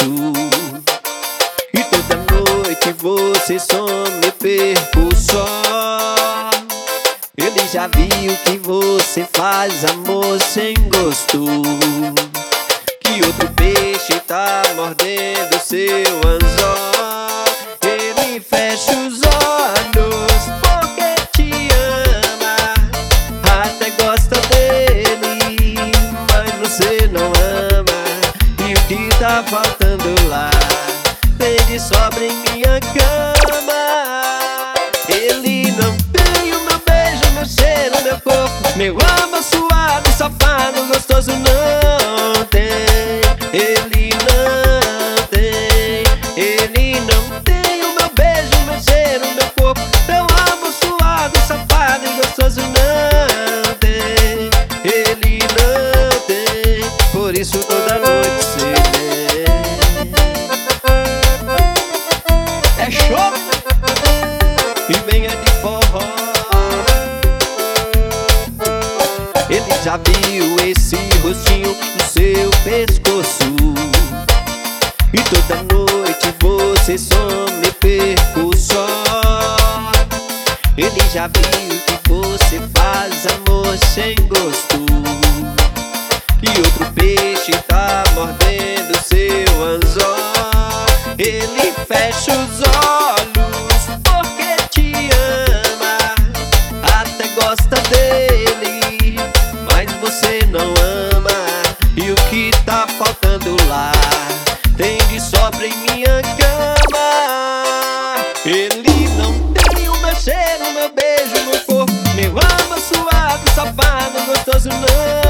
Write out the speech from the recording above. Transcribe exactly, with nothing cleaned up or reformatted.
E toda noite você some, perco só. Ele já viu que você faz amor sem gosto, que outro peixe tá mordendo seu anzol. Ele fecha os olhos porque te ama, até gosta dele, mas você não ama. E o que tá faltando lá tem de sobra em minha cama. Ele não tem o meu beijo, meu cheiro, meu corpo, meu amor suado, safado, gostoso não tem. Ele não tem, ele não tem o meu beijo, meu cheiro, meu corpo, meu amor suado, safado e gostoso não tem. Ele não tem, por isso toda noite cê vem. É show! E venha de forró. Ele já viu esse rostinho no seu pescoço, e toda noite você some, perco só. Ele já viu que você faz amor sem gosto, que outro peixe tá mordendo seu anzol. Ele fecha os olhos porque te ama, até gosta dele, mas você não ama. E o que tá faltando lá tem de sobra em minha cama. Ele não tem o meu cheiro, meu beijo, meu corpo, meu amor suado, safado, gostoso não